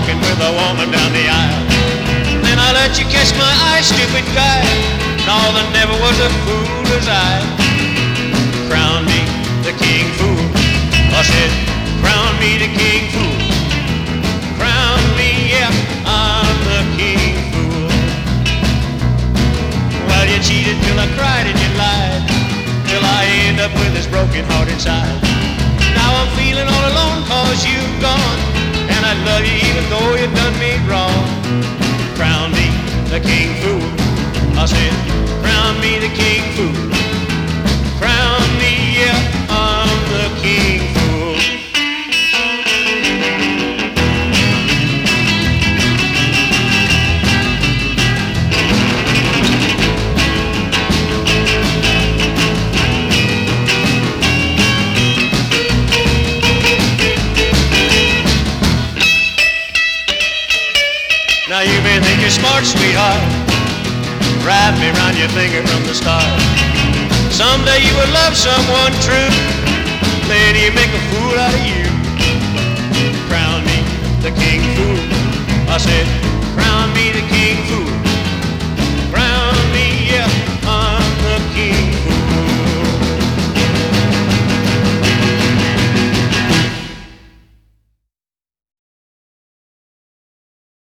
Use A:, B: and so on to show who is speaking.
A: walking with a woman down the aisle. Then I let you kiss my eye, stupid guy. No, there never was a fool as I. Crown me the king fool. I said, crown me the king fool. Crown me, yeah, I'm the king fool. Well, you cheated till I cried and you lied, till I end up with this broken heart inside. Now I'm feeling all alone 'cause you've gone, and I love you even though you done me wrong. Crown me the king fool. I said, crown me the king fool. Crown me, yeah, I'm the king fool. Now you may think you're smart, sweetheart. Wrap me round your finger from the start. Someday you will love someone true.